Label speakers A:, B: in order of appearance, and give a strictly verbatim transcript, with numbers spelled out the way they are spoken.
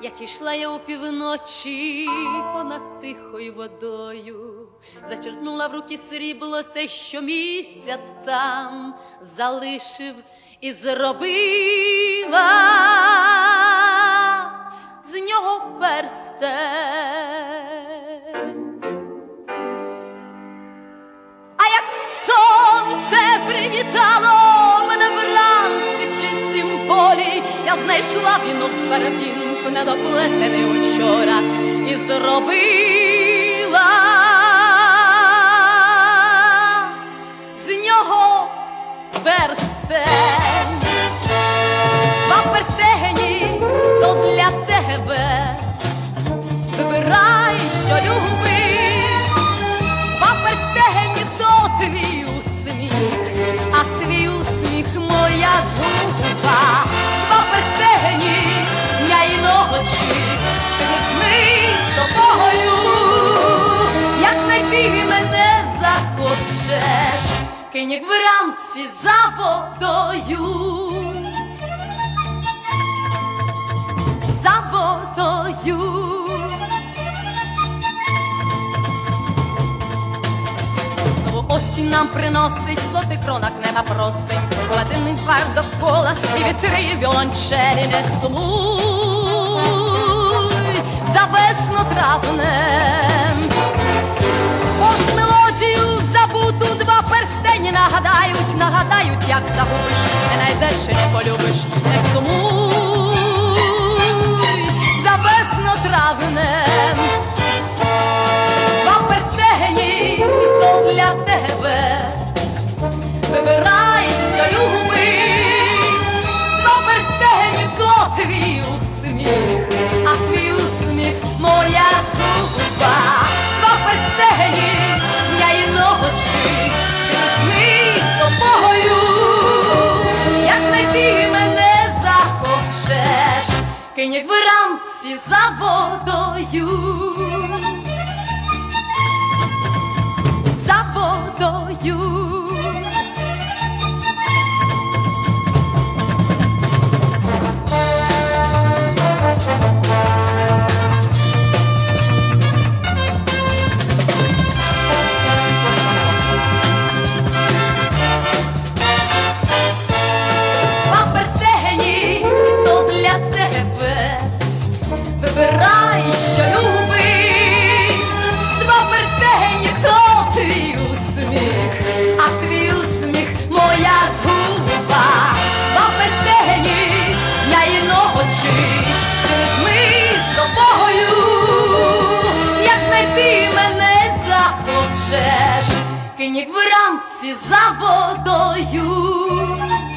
A: як ішла я опівночі понад тихою водою, зачерпнула в руки срібло те, що місяць там залишив, і зробила з нього перстень. А як сонце привітало мене вранці в чистім полі, я знайшла вінок з барвінку, недоплетений учора, і зробила з нього перстень. Два перстені то для тебе, вибирай, що любиш. Два перстені то твій усміх, а твій усміх моя згуба. Два перстені дня й ночі, ти візьми з тобою. Як знайти мене захочеш, кинь як вранці за водою. За водою. Знову осінь нам приносить злотий кронах неба просить, гладинний двор довкола і вітри віолончелі не сумуй за весно-травнем. Бо ж мелодію забуту два перстені нагадають, нагадають, як загубиш, не найдеш і не полюбиш, не сумуй за весно-травнем. Два перстені то для тебе, вибирай, що любиш. Два перстені то твій усміх, а твій усміх моя згуба. Два перстені дня й ночі, ти візьми з тобою. Як знайти мене захочеш, кинь як вранці за водою. За водою. Два перстені то для тебе, вибирай, що любиш. Два перстені то твій усміх, а твій усміх моя згуба. Два перстені дня й ночі, ти візьми з тобою. Як знайти мене захочеш, кинь як вранці за водою.